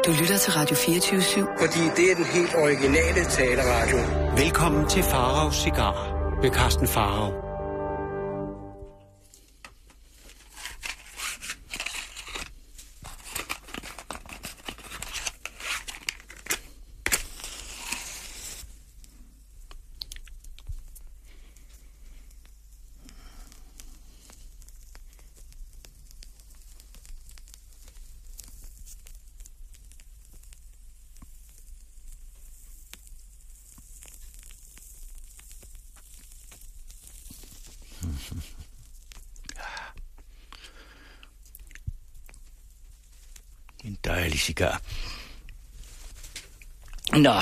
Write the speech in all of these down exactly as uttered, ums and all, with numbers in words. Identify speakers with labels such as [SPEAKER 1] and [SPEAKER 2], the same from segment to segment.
[SPEAKER 1] Du lytter til Radio fireogtyve syv.
[SPEAKER 2] Fordi det er den helt originale taleradio.
[SPEAKER 3] Velkommen til Faraos Cigarer med Carsten Farao. En dejlig cigar. Nå.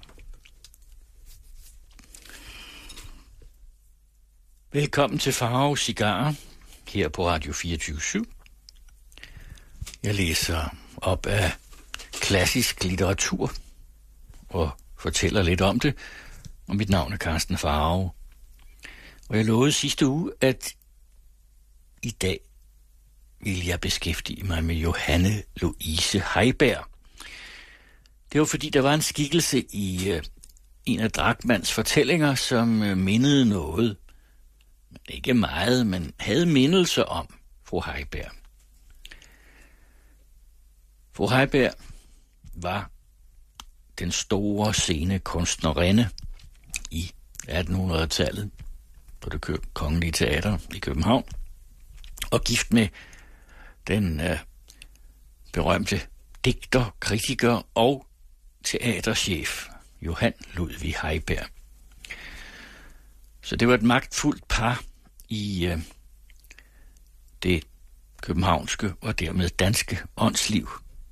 [SPEAKER 3] Velkommen til Faraos Cigarer her på Radio fireogtyve syv. Jeg læser op af klassisk litteratur og fortæller lidt om det. Og mit navn er Carsten Farao. Og jeg lovede sidste uge, at i dag vil jeg beskæftige mig med Johanne Louise Heiberg. Det var fordi, der var en skikkelse i øh, en af Drachmanns fortællinger, som øh, mindede noget. Ikke meget, men havde mindelse om fru Heiberg. Fru Heiberg var den store scenekunstnerinde i attenhundredetallet på Det Kongelige Teater i København, og gift med den øh, berømte digter, kritiker og teaterchef Johann Ludvig Heiberg. Så det var et magtfuldt par i øh, det københavnske og dermed danske åndsliv.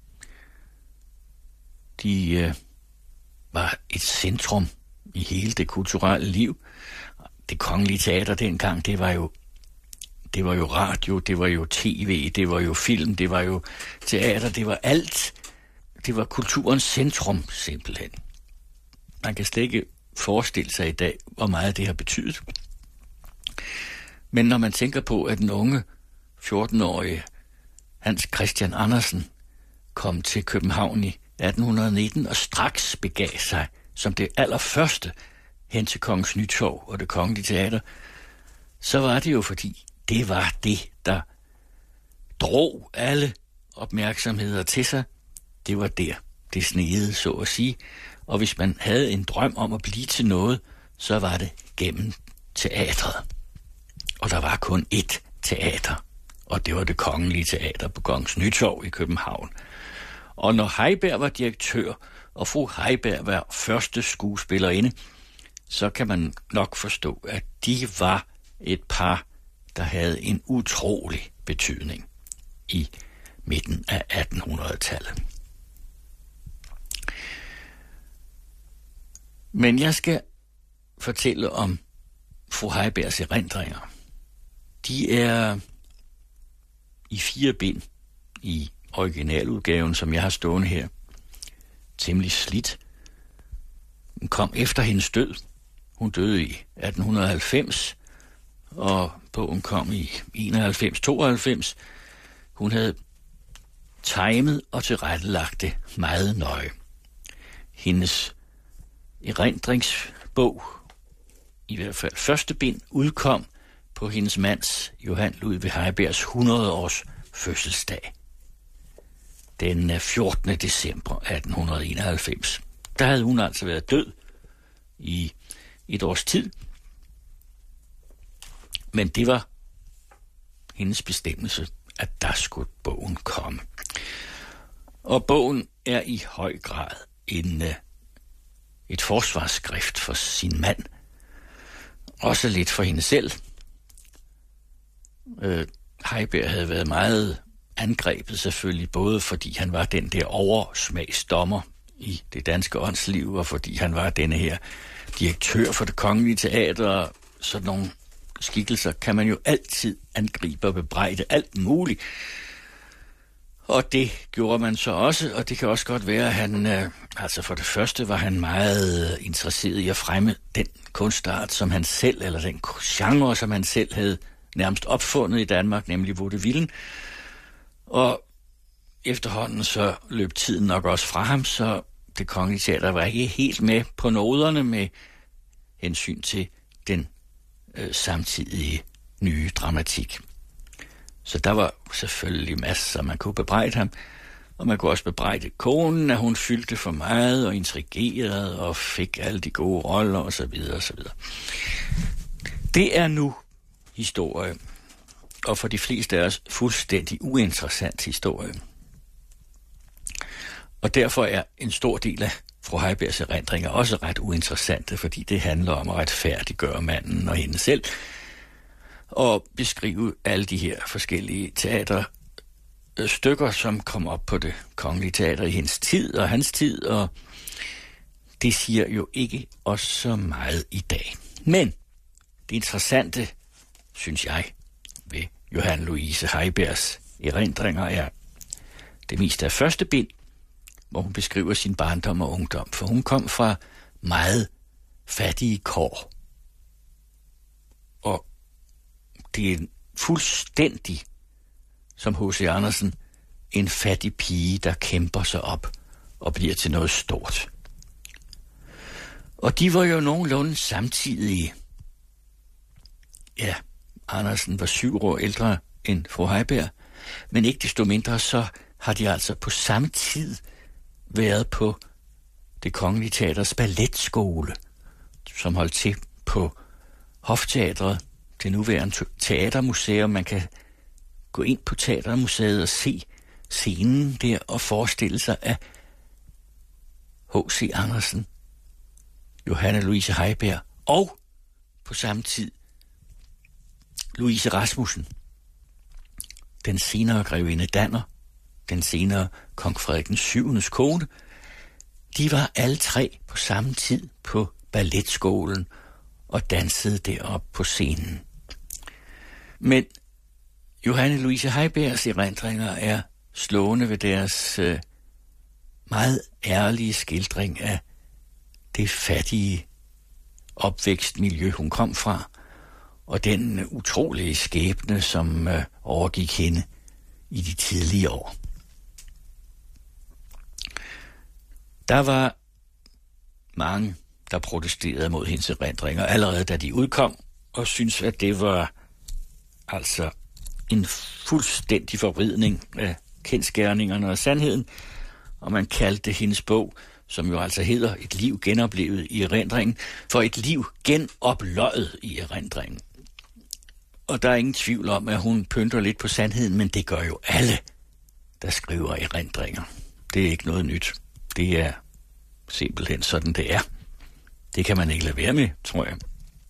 [SPEAKER 3] De øh, var et centrum i hele det kulturelle liv. Det Kongelige Teater dengang, det var jo Det var jo radio, det var jo tv, det var jo film, det var jo teater, det var alt. Det var kulturens centrum, simpelthen. Man kan slet ikke forestille sig i dag, hvor meget det har betydet. Men når man tænker på, at den unge fjorten-årige Hans Christian Andersen kom til København i atten nitten og straks begav sig som det allerførste hen til Kongens Nytorv og Det Kongelige Teater, så var det jo fordi, det var det, der drog alle opmærksomheder til sig. Det var der, det snegede, så at sige. Og hvis man havde en drøm om at blive til noget, så var det gennem teatret. Og der var kun ét teater, og det var Det Kongelige Teater på Kongens Nytorv i København. Og når Heiberg var direktør, og fru Heiberg var første skuespillerinde, så kan man nok forstå, at de var et par, der havde en utrolig betydning i midten af attenhundredetallet. Men jeg skal fortælle om fru Heibergs erindringer. De er i fire bind i originaludgaven, som jeg har stående her. Temmelig slidt. Den kom efter hendes død. Hun døde i atten halvfems, og bogen kom i enoghalvfems tooghalvfems. Hun havde timet og tilrettelagt det meget nøje. Hendes erindringsbog, i hvert fald første bind, udkom på hendes mands, Johann Ludvig Heibergs hundrede års fødselsdag. Den fjortende december atten enoghalvfems. Der havde hun altså været død i et års tid. Men det var hendes bestemmelse, at der skulle bogen komme. Og bogen er i høj grad en, et forsvarsskrift for sin mand. Også lidt for hende selv. Øh, Heiberg havde været meget angrebet selvfølgelig, både fordi han var den der oversmagsdommer i det danske åndsliv, og fordi han var denne her direktør for Det Kongelige Teater, og sådan nogle skikkelser kan man jo altid angribe og bebrejde alt muligt. Og det gjorde man så også, og det kan også godt være, at han, øh, altså for det første var han meget interesseret i at fremme den kunstart, som han selv, eller den genre, som han selv havde nærmest opfundet i Danmark, nemlig vaudevillen. Og efterhånden så løb tiden nok også fra ham, så Det Kongelige Teater var ikke helt med på noderne med hensyn til den øh, samtidige nye dramatik. Så der var selvfølgelig masser, man kunne bebrejde ham, og man kunne også bebrejde konen, at hun fyldte for meget og intrigerede og fik alle de gode roller osv. osv. Det er nu historie, og for de fleste af os fuldstændig uinteressant historie. Og derfor er en stor del af fru Heibergs erindringer også ret uinteressante, fordi det handler om at retfærdiggøre manden og hende selv, og beskrive alle de her forskellige teaterstykker, som kom op på Det Kongelige Teater i hendes tid og hans tid, og det siger jo ikke også så meget i dag. Men det interessante, synes jeg, ved Johanne Louise Heibergs erindringer er det meste af første bind, hvor hun beskriver sin barndom og ungdom, for hun kom fra meget fattige kår. Og det er fuldstændig, som H C Andersen, en fattig pige, der kæmper sig op og bliver til noget stort. Og de var jo nogenlunde samtidige. Ja, Andersen var syv år ældre end fru Heiberg, men ikke desto mindre så har de altså på samme tid været på Det Kongelige Teaters balletskole, som holdt til på Hofteatret, det nuværende teatermuseum. Man kan gå ind på Teatermuseet og se scenen der og forestille sig, at H C Andersen, Johanne Louise Heiberg og på samme tid Louise Rasmussen, den senere grevinde Danner, den senere kong Frederik den syvendes kone, de var alle tre på samme tid på balletskolen og dansede deroppe på scenen. Men Johanne Louise Heibergs erindringer er slående ved deres øh, meget ærlige skildring af det fattige opvækstmiljø, hun kom fra, og den utrolige skæbne, som øh, overgik hende i de tidlige år. Der var mange, der protesterede mod hendes erindringer, allerede da de udkom, og syntes, at det var altså en fuldstændig forvridning af kendsgerningerne og sandheden, og man kaldte hendes bog, som jo altså hedder Et liv genoplevet i erindringen, for et liv genopløjet i erindringen. Og der er ingen tvivl om, at hun pynter lidt på sandheden, men det gør jo alle, der skriver erindringer. Det er ikke noget nyt. Det er simpelthen sådan, det er. Det kan man ikke lade være med, tror jeg.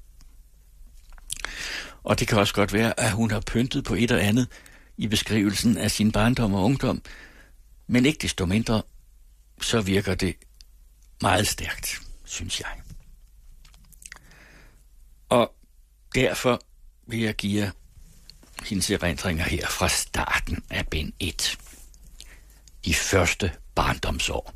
[SPEAKER 3] Og det kan også godt være, at hun har pyntet på et og andet i beskrivelsen af sin barndom og ungdom, men ikke desto mindre, så virker det meget stærkt, synes jeg. Og derfor vil jeg give jer hendes erindringer her fra starten af bind et. De første barndomsår.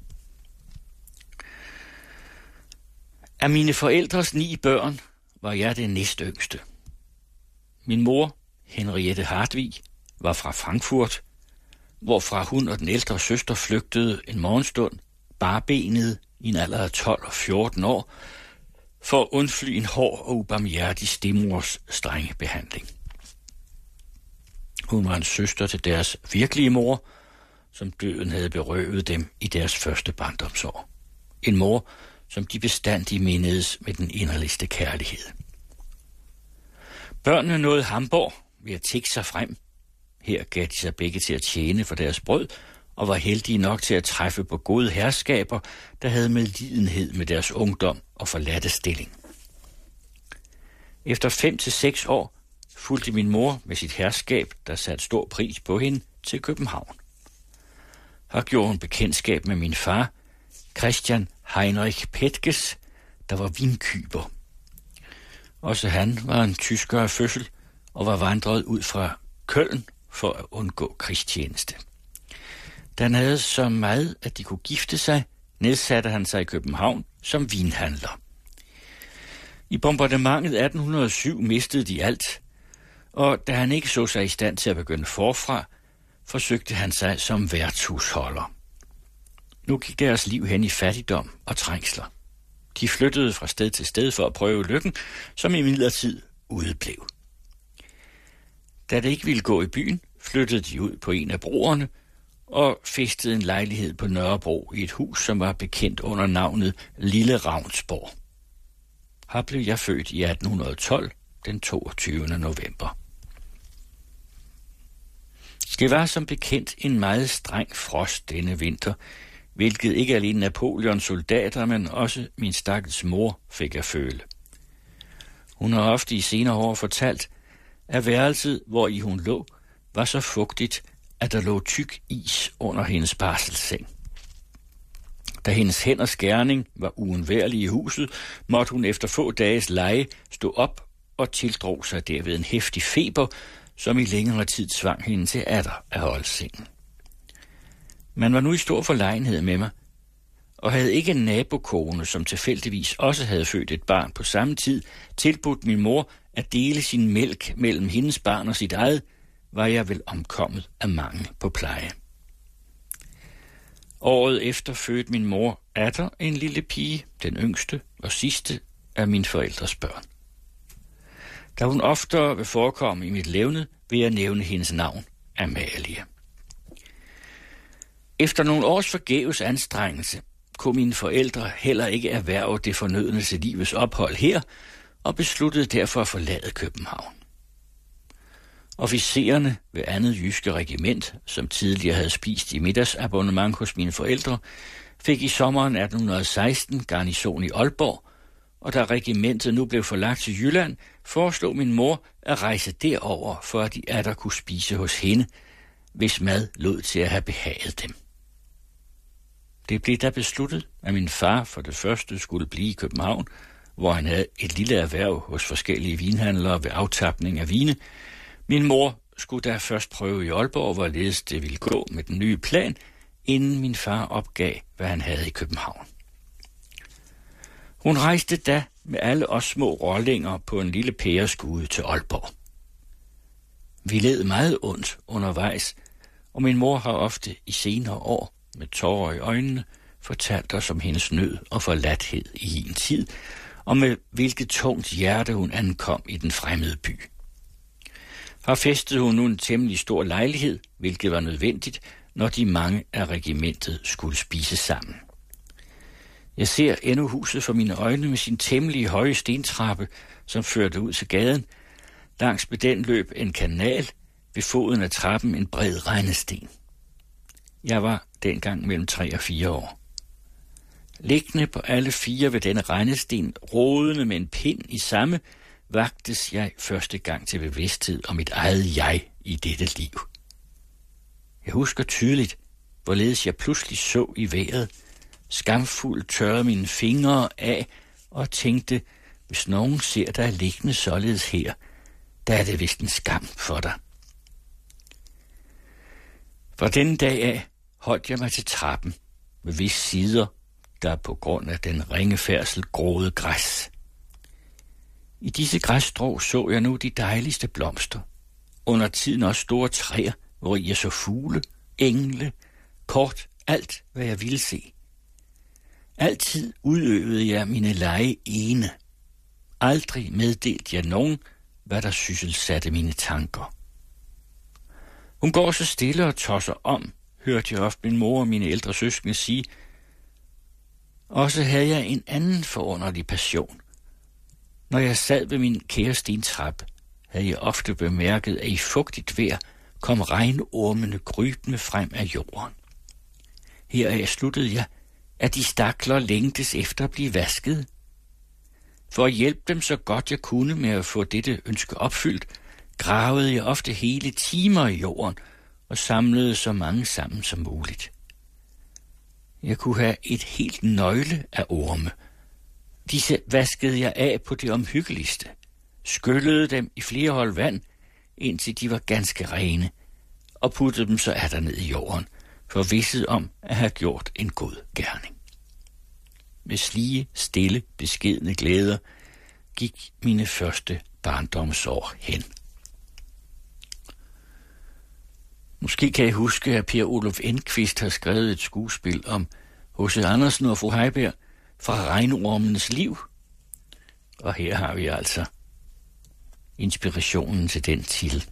[SPEAKER 3] Af mine forældres ni børn var jeg det næstyngste. Min mor, Henriette Hartvig, var fra Frankfurt, hvorfra hun og den ældre søster flygtede en morgenstund, barbenet i en alder af tolv og fjorten år, for at undfly en hård og ubarmhjertig stemors strenge behandling. Hun var en søster til deres virkelige mor, som døden havde berøvet dem i deres første barndomsår. En mor, som de bestandig mindedes med den inderligste kærlighed. Børnene nåede Hamborg ved at tikke sig frem. Her gav de sig begge til at tjene for deres brød, og var heldige nok til at træffe på gode herskaber, der havde medlidenhed med deres ungdom og forladte stilling. Efter fem til seks år fulgte min mor med sit herskab, der satte stor pris på hende, til København. Her gjorde hun bekendtskab med min far, Christian Heinrich Petkes, der var vinkyber. Også han var en tysker af fødsel og var vandret ud fra Køln for at undgå krigstjeneste. Da han havde så meget, at de kunne gifte sig, nedsatte han sig i København som vinhandler. I bombardementet atten hundrede og syv mistede de alt, og da han ikke så sig i stand til at begynde forfra, forsøgte han sig som værtshusholder. Nu gik deres liv hen i fattigdom og trængsler. De flyttede fra sted til sted for at prøve lykken, som imidlertid udeblev. Da det ikke ville gå i byen, flyttede de ud på en af broerne og fæstede en lejlighed på Nørrebro i et hus, som var bekendt under navnet Lille Ravnsborg. Her blev jeg født i atten tolv, den toogtyvende november. Det var som bekendt en meget streng frost denne vinter, hvilket ikke alene Napoleons soldater, men også min stakkels mor fik at føle. Hun har ofte i senere år fortalt, at værelset, hvor i hun lå, var så fugtigt, at der lå tyk is under hendes barselsseng. Da hendes hænders gerning var uundværlig i huset, måtte hun efter få dages leje stå op og tildrog sig derved en heftig feber, som i længere tid tvang hende til atter at holde sengen. Man var nu i stor forlegenhed med mig, og havde ikke en nabokone, som tilfældigvis også havde født et barn på samme tid, tilbudt min mor at dele sin mælk mellem hendes barn og sit eget, var jeg vel omkommet af mangel på pleje. Året efter fødte min mor atter en lille pige, den yngste og sidste af mine forældres børn. Da hun oftere vil forekomme i mit levned, vil jeg nævne hendes navn, Amalie. Efter nogle års forgæves anstrengelse, kunne mine forældre heller ikke erhverve det fornødne til livets ophold her, og besluttede derfor at forlade København. Officererne ved andet jyske regiment, som tidligere havde spist i middagsabonnement hos mine forældre, fik i sommeren atten seksten garnison i Aalborg, og da regimentet nu blev forlagt til Jylland, foreslog min mor at rejse derover, for at de atter kunne spise hos hende, hvis mad lod til at have behaget dem. Det blev da besluttet, at min far for det første skulle blive i København, hvor han havde et lille erhverv hos forskellige vinhandlere ved aftapning af vine. Min mor skulle da først prøve i Aalborg, hvorledes det ville gå med den nye plan, inden min far opgav, hvad han havde i København. Hun rejste da med alle os små rollinger på en lille pæreskude til Aalborg. Vi led meget ondt undervejs, og min mor har ofte i senere år med tårer i øjnene fortalt os om hendes nød og forladthed i en tid, og med hvilket tungt hjerte hun ankom i den fremmede by. Her fæstede hun nu en temmelig stor lejlighed, hvilket var nødvendigt, når de mange af regimentet skulle spise sammen. Jeg ser endnu huset for mine øjne med sin temmelig høje stentrappe, som førte ud til gaden. Langs med den løb en kanal, ved foden af trappen en bred regnesten. Jeg var dengang mellem tre og fire år. Liggende på alle fire ved denne regnesten, rodende med en pind i samme, vagtes jeg første gang til bevidsthed om mit eget jeg i dette liv. Jeg husker tydeligt, hvorledes jeg pludselig så i vejret, skamfuldt tørrede mine fingre af og tænkte, hvis nogen ser dig liggende således her, der er det vist en skam for dig. Fra denne dag af holdt jeg mig til trappen, med vis sider, der på grund af den ringe færdsel groede græs. I disse græsstrå så jeg nu de dejligste blomster, under tiden også store træer, hvor jeg så fugle, engle, kort alt, hvad jeg ville se. Altid udøvede jeg mine lege ene. Aldrig meddelte jeg nogen, hvad der sysselsatte mine tanker. Hun går så stille og tosser om, hørte jeg ofte min mor og mine ældre søskende sige. Også havde jeg en anden forunderlig passion. Når jeg sad ved min kære stentrappe, havde jeg ofte bemærket, at i fugtigt vejr kom regnormene krybende frem af jorden. Heraf sluttede jeg, at de stakler længtes efter at blive vasket. For at hjælpe dem så godt jeg kunne med at få dette ønske opfyldt, gravede jeg ofte hele timer i jorden og samlede så mange sammen som muligt. Jeg kunne have et helt nøgle af orme. Disse vaskede jeg af på det omhyggeligste, skyllede dem i flere hold vand, indtil de var ganske rene, og puttede dem så atter ned i jorden, forvisset om at have gjort en god gerning. Med slige, stille, beskedne glæder gik mine første barndomsår hen. Måske kan I huske, at Per Olof Enquist har skrevet et skuespil om H C Andersen og fru Heiberg fra Regnormenes liv. Og her har vi altså inspirationen til den titel.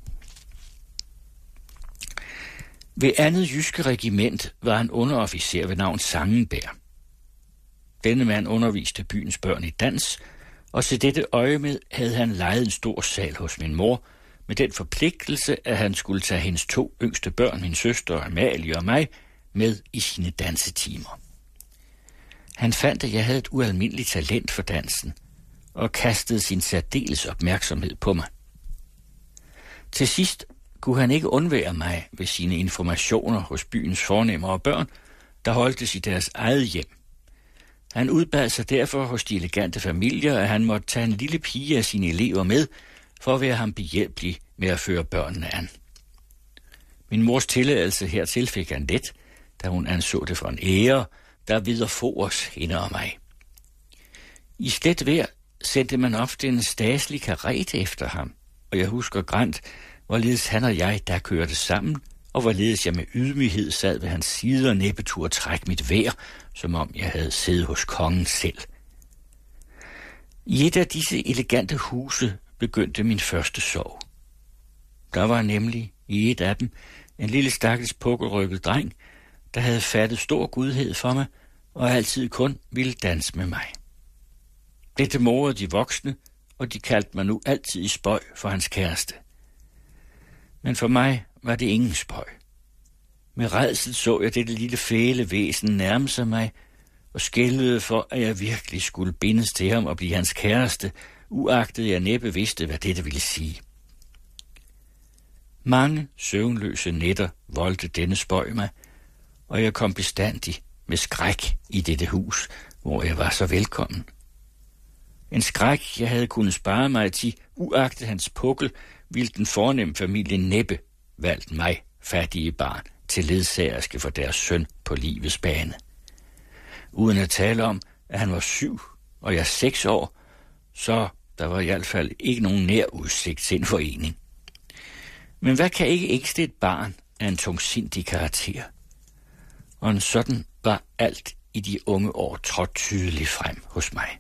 [SPEAKER 3] Ved andet jyske regiment var en underofficer ved navn Sangenberg. Denne mand underviste byens børn i dans, og til dette øje med havde han lejet en stor sal hos min mor, med den forpligtelse, at han skulle tage hendes to yngste børn, min søster Amalie og mig, med i sine dansetimer. Han fandt, at jeg havde et ualmindeligt talent for dansen, og kastede sin særdeles opmærksomhed på mig. Til sidst kunne han ikke undvære mig ved sine informationer hos byens fornemmere børn, der holdtes i deres eget hjem. Han udbad sig derfor hos de elegante familier, at han måtte tage en lille pige af sine elever med, for at være ham behjælpelig med at føre børnene an. Min mors tilladelse hertil fik han let, da hun anså det for en ære, der videre fores hende og mig. I slet vejr sendte man ofte en staselig karret efter ham, og jeg husker grænt, hvorledes han og jeg der kørte sammen, og hvorledes jeg med ydmyghed sad ved hans side og næppe turde trække mit vejr, som om jeg havde siddet hos kongen selv. I et af disse elegante huse begyndte min første sorg. Der var nemlig i et af dem en lille stakkels pukkelrykket dreng, der havde fattet stor gudhed for mig, og altid kun ville danse med mig. Dette morede de voksne, og de kaldte mig nu altid i spøg for hans kæreste. Men for mig var det ingen spøg. Med rædsel så jeg dette lille fæle væsen nærme sig mig, og skældede for, at jeg virkelig skulle bindes til ham og blive hans kæreste, uagtet jeg næppe vidste, hvad dette ville sige. Mange søvnløse nætter voldte denne spøg mig, og jeg kom bestandig med skræk i dette hus, hvor jeg var så velkommen. En skræk, jeg havde kunnet spare mig til, uagtet hans pukkel, ville den fornemme familie næppe valgt mig, fattige barn, til ledsagerske for deres søn på livets bane. Uden at tale om, at han var syv, og jeg seks år, så der var i hvert fald ikke nogen nær udsigt til en forening. Men hvad kan ikke ængste et barn af en tungsindig karakter? Og en sådan var alt i de unge år trådt tydeligt frem hos mig.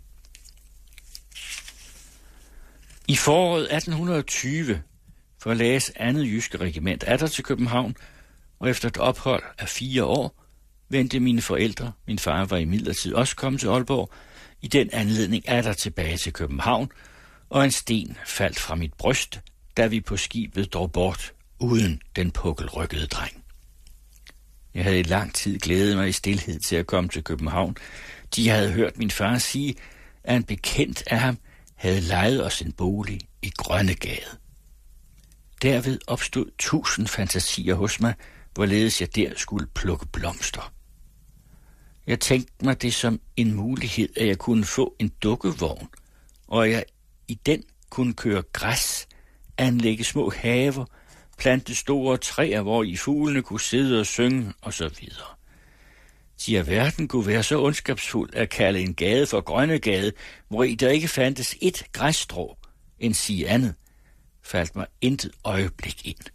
[SPEAKER 3] I foråret atten tyve forlades andet jyske regiment atter til København, og efter et ophold af fire år vendte mine forældre, min far var imidlertid også kommet til Aalborg, i den anledning atter tilbage til København, og en sten faldt fra mit bryst, da vi på skibet drog bort uden den pukkelrykkede dreng. Jeg havde i lang tid glædet mig i stilhed til at komme til København. De havde hørt min far sige, at en bekendt af ham havde lejet os en bolig i Grønnegade. Derved opstod tusind fantasier hos mig, hvorledes jeg der skulle plukke blomster. Jeg tænkte mig det som en mulighed, at jeg kunne få en dukkevogn, og jeg i den kunne køre græs, anlægge små haver, plante store træer, hvor i fuglene kunne sidde og synge osv. De af verden kunne være så ondskabsfuld at kalde en gade for Grønnegade, hvor i der ikke fandtes et græsstrå, end sige andet, faldt mig intet øjeblik ind.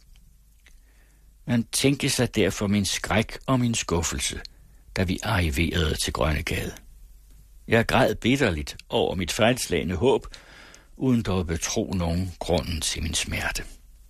[SPEAKER 3] Man tænkte sig derfor min skræk og min skuffelse, da vi arriverede til Grønnegade. Jeg græd bitterligt over mit fejlslagne håb, uden dog at betro nogen grunden til min smerte.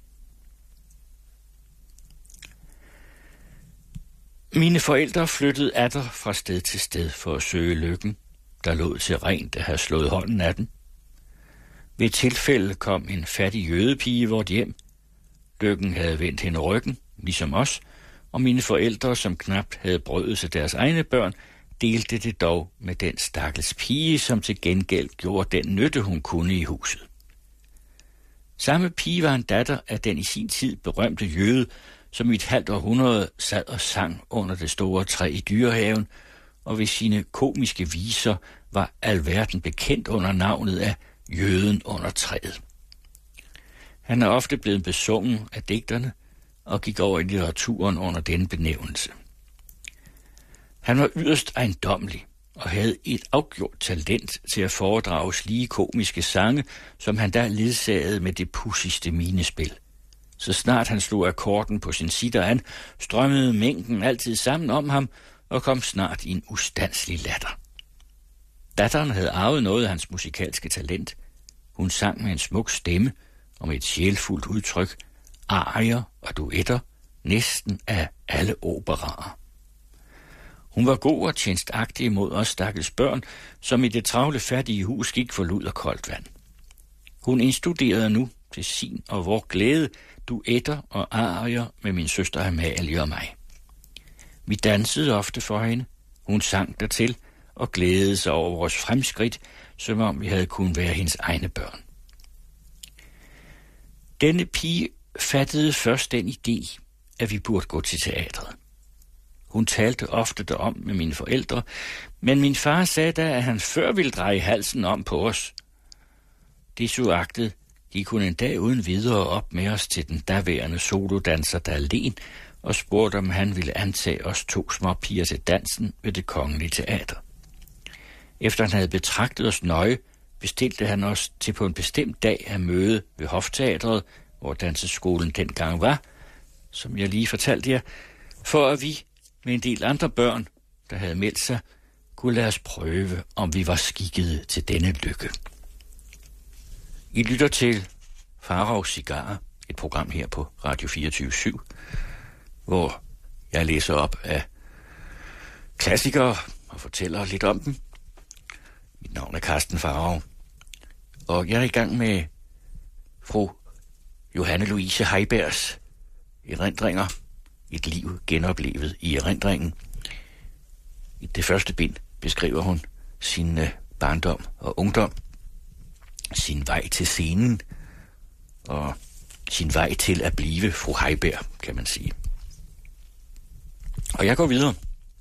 [SPEAKER 3] Mine forældre flyttede atter fra sted til sted for at søge lykken, der lod til rent at have slået hånden af den. Ved tilfælde kom en fattig jødepige i vort hjem. Lykken havde vendt hende ryggen, ligesom os, og mine forældre, som knapt havde brødet til deres egne børn, delte det dog med den stakkels pige, som til gengæld gjorde den nytte, hun kunne i huset. Samme pige var en datter af den i sin tid berømte jøde, som i et halvt århundrede sad og sang under det store træ i Dyrehaven, og ved sine komiske viser var alverden bekendt under navnet af Jøden under træet. Han er ofte blevet besungen af digterne og gik over i litteraturen under denne benævnelse. Han var yderst ejendommelig og havde et afgjort talent til at foredrage slige komiske sange, som han da ledsagede med det pudsigste minespil, Så snart han slog akkorden på sin sitter an, strømmede mængden altid sammen om ham og kom snart i en ustanselig latter. Datteren havde arvet noget af hans musikalske talent. Hun sang med en smuk stemme og med et sjælfuldt udtryk, arier og duetter, næsten af alle operaer. Hun var god og tjenstagtig mod os stakkels børn, som i det travle fattige hus gik for lud og koldt vand. Hun indstuderede nu til sin og vor glæde duetter og arier med min søster Amalie og mig. Vi dansede ofte for hende, hun sang dertil og glædede sig over vores fremskridt, som om vi havde kunnet være hendes egne børn. Denne pige fattede først den idé, at vi burde gå til teatret. Hun talte ofte derom med mine forældre, men min far sagde da, at han før ville dreje halsen om på os. Desuagtet gik hun en dag uden videre op med os til den daværende solodanser Dahlén og spurgte, om han ville antage os to små piger til dansen ved Det Kongelige Teater. Efter han havde betragtet os nøje, bestilte han os til på en bestemt dag at møde ved Hofteatret, hvor danseskolen dengang var, som jeg lige fortalte jer, for at vi med en del andre børn, der havde meldt sig, kunne lade os prøve, om vi var skikkede til denne lykke. I lytter til Faraos Cigarer, et program her på Radio fireogtyve syv, hvor jeg læser op af klassikere og fortæller lidt om dem. Mit navn er Carsten Farao, og jeg er i gang med fru Johanne Louise Heibergs erindringer, et liv genoplevet i erindringen. I det første bind beskriver hun sin barndom og ungdom, sin vej til scenen og sin vej til at blive fru Heiberg, kan man sige. Og jeg går videre.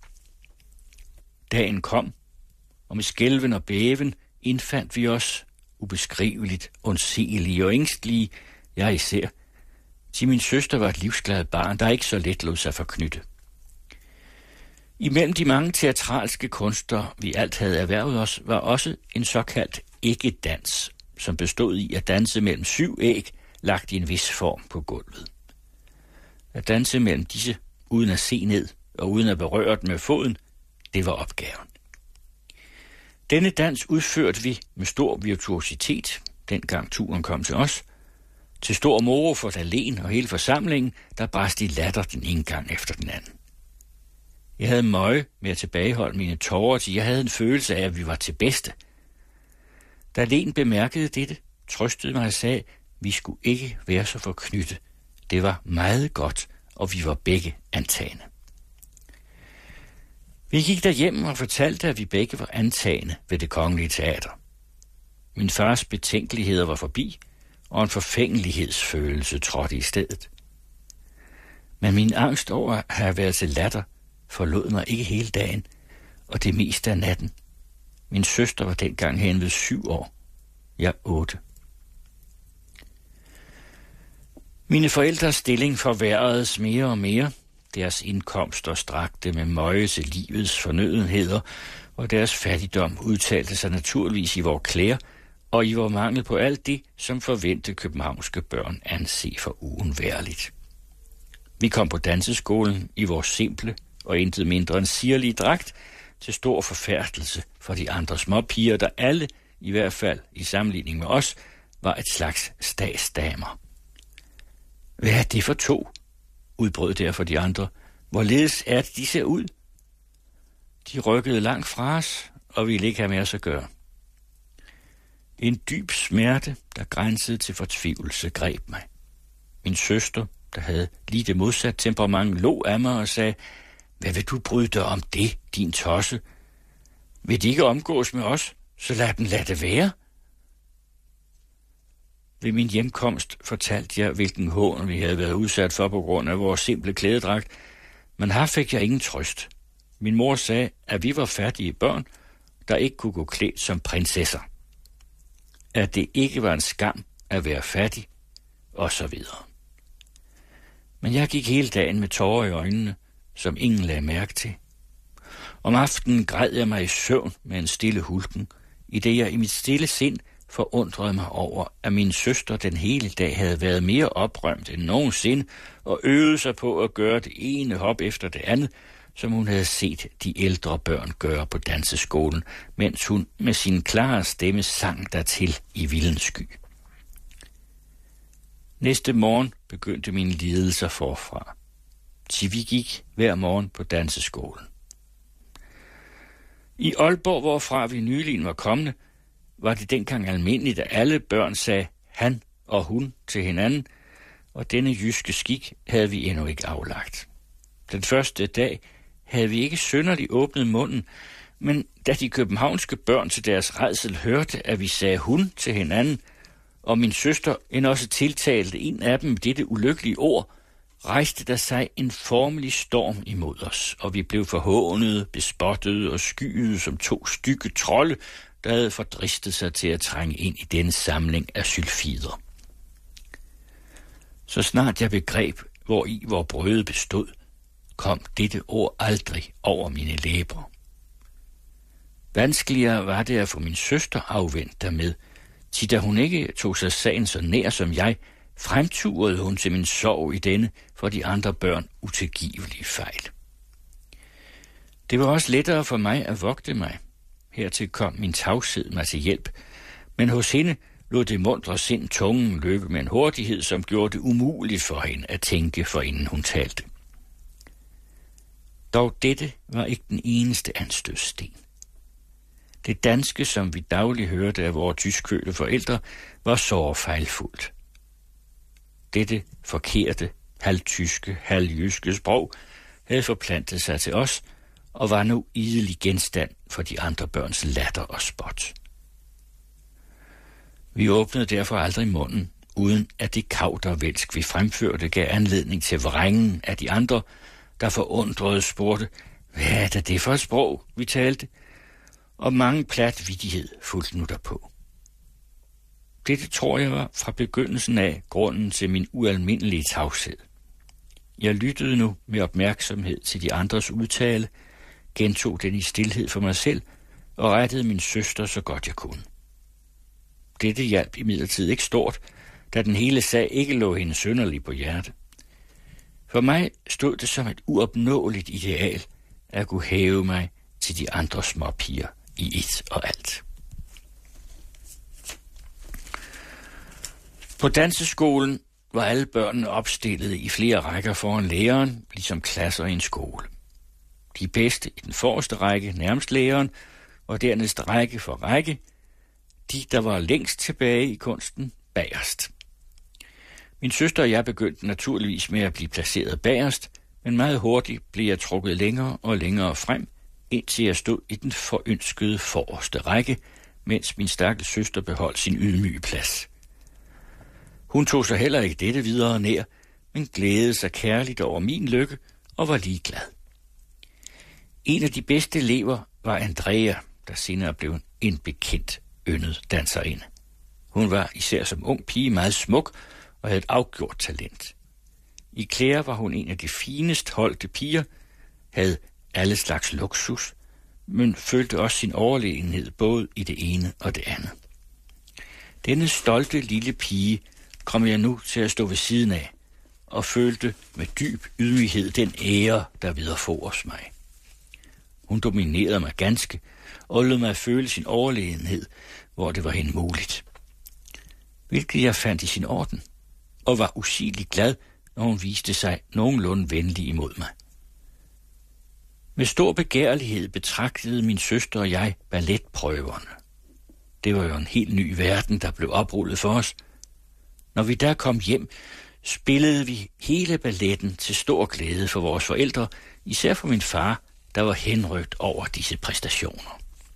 [SPEAKER 3] Dagen kom, og med skælven og bæven indfandt vi os ubeskriveligt, undselige og ængstlige, jeg især, til min søster var et livsglad barn, der ikke så let lod sig forknytte. Imellem de mange teatralske kunster, vi alt havde erhvervet os, var også en såkaldt æggedans, som bestod i at danse mellem syv æg, lagt i en vis form på gulvet. At danse mellem disse, uden at se ned og uden at berøre dem med foden, det var opgaven. Denne dans udførte vi med stor virtuositet, dengang turen kom til os, til stor moro for Dahlén og hele forsamlingen, der brast i latter den ene gang efter den anden. Jeg havde møje med at tilbageholde mine tårer, til jeg havde en følelse af, at vi var til bedste. Dahlén bemærkede dette, trøstede mig og sagde, vi skulle ikke være så forknyttet. Det var meget godt, og vi var begge antagende. Vi gik derhjem og fortalte, at vi begge var antagende ved Det Kongelige Teater. Min fars betænkeligheder var forbi, og en forfængelighedsfølelse trådte i stedet. Men min angst over at have været til latter forlod mig ikke hele dagen, og det meste af natten. Min søster var dengang hen ved syv år. Jeg otte. Mine forældres stilling forværredes mere og mere. Deres indkomster strakte med møje til livets fornødenheder, og deres fattigdom udtalte sig naturligvis i vores klæder og i vores mangel på alt det, som forventede københavnske børn anse for uundværligt. Vi kom på danseskolen i vores simple og intet mindre end sirlige dragt, til stor forfærdelse for de andre småpiger, der alle, i hvert fald i sammenligning med os, var et slags stadsdamer. Hvad er det for to? Udbrød derfor de andre. Hvorledes er det, de ser ud? De rykkede langt fra os, og ville ikke have med os at gøre. En dyb smerte, der grænsede til fortvivlelse, greb mig. Min søster, der havde lige det modsat temperament, lå af mig og sagde, hvad vil du bryde dig om det, din tosse? Vil de ikke omgås med os, så lad dem lade det være. Ved min hjemkomst fortalte jeg, hvilken hån vi havde været udsat for på grund af vores simple klædedragt, men her fik jeg ingen trøst. Min mor sagde, at vi var fattige børn, der ikke kunne gå klædt som prinsesser. At det ikke var en skam at være fattig, og så videre. Men jeg gik hele dagen med tårer i øjnene, som ingen lagde mærke til. Om aftenen græd jeg mig i søvn med en stille hulken, i det jeg i mit stille sind forundrede mig over, at min søster den hele dag havde været mere oprømt end nogensinde og øvede sig på at gøre det ene hop efter det andet, som hun havde set de ældre børn gøre på danseskolen, mens hun med sin klare stemme sang dertil i vildens sky. Næste morgen begyndte mine lidelser forfra. Til vi gik hver morgen på danseskolen. I Aalborg, hvorfra vi nylig var kommet, var det dengang almindeligt, at alle børn sagde han og hun til hinanden, og denne jyske skik havde vi endnu ikke aflagt. Den første dag havde vi ikke synderligt åbnet munden, men da de københavnske børn til deres rædsel hørte, at vi sagde hun til hinanden, og min søster end også tiltalte en af dem med dette ulykkelige ord, rejste der sig en formelig storm imod os, og vi blev forhånede, bespottede og skyede som to stykke trolde, der havde fordristet sig til at trænge ind i denne samling af sylfider. Så snart jeg begreb, hvor i vor brøde bestod, kom dette ord aldrig over mine læber. Vanskeligere var det at få min søster afvendt dermed, til da hun ikke tog sig sagen så nær som jeg, fremturede hun til min sorg i denne for de andre børn utilgivelige fejl. Det var også lettere for mig at vogte mig. Hertil kom min tavshed mig til hjælp, men hos hende lod det muntre sind tungen løbe med en hurtighed, som gjorde det umuligt for hende at tænke, for inden hun talte. Dog dette var ikke den eneste anstødssten. Det danske, som vi dagligt hørte af vores tyskfødte forældre, var så fejlfuldt. Dette forkerte, halvtyske, halvjyske sprog havde forplantet sig til os, og var nu idelig genstand for de andre børns latter og spot. Vi åbnede derfor aldrig munden, uden at det kaudervælsk, vi fremførte, gav anledning til vrængen af de andre, der forundrede spurgte, hvad er det, det for et sprog, vi talte? Og mange plat vittighed fulgte nu derpå. Dette tror jeg var fra begyndelsen af grunden til min ualmindelige tavshed. Jeg lyttede nu med opmærksomhed til de andres udtale, gentog den i stilhed for mig selv og rettede min søster så godt jeg kunne. Dette hjalp imidlertid ikke stort, da den hele sag ikke lå hende synderligt på hjerte. For mig stod det som et uopnåeligt ideal at kunne hæve mig til de andre småpiger i et og alt. På danseskolen var alle børnene opstillet i flere rækker foran læreren, ligesom klasser i en skole. De bedste i den forreste række, nærmest læreren, og dernæst række for række, de, der var længst tilbage i kunsten, bagerst. Min søster og jeg begyndte naturligvis med at blive placeret bagerst, men meget hurtigt blev jeg trukket længere og længere frem, indtil jeg stod i den forønskede forreste række, mens min stakkels søster beholdt sin ydmyge plads. Hun tog sig heller ikke dette videre nær, men glædede sig kærligt over min lykke og var ligeglad. En af de bedste elever var Andrea, der senere blev en bekendt yndet danserinde. Hun var især som ung pige meget smuk og havde et afgjort talent. I klæder var hun en af de finest holdte piger, havde alle slags luksus, men følte også sin overlegenhed både i det ene og det andet. Denne stolte lille pige kom jeg nu til at stå ved siden af, og følte med dyb ydmyghed den ære, der viderefores mig. Hun dominerede mig ganske, og lod mig føle sin overlegenhed, hvor det var hende muligt. Hvilket jeg fandt i sin orden, og var usigeligt glad, når hun viste sig nogenlunde venlig imod mig. Med stor begærlighed betragtede min søster og jeg balletprøverne. Det var jo en helt ny verden, der blev oprullet for os. Når vi der kom hjem, spillede vi hele balletten til stor glæde for vores forældre, især for min far, der var henrygt over disse præstationer.